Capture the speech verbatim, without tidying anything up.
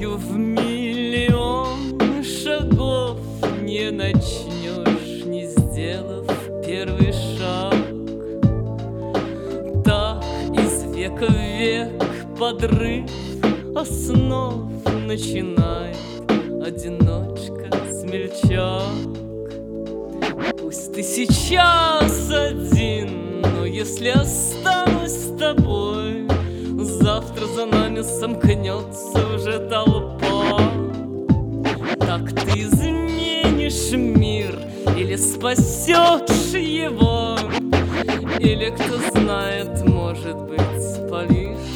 любовью в миллион шагов не начнешь, не сделав первый шаг. Так из века в век подрыв основ начинает одиночка-смельчак. Пусть ты сейчас один, но если останусь с тобой, завтра за нами сомкнется уже толпа. Так ты изменишь мир или спасешь его, или, кто знает, может быть, спалишь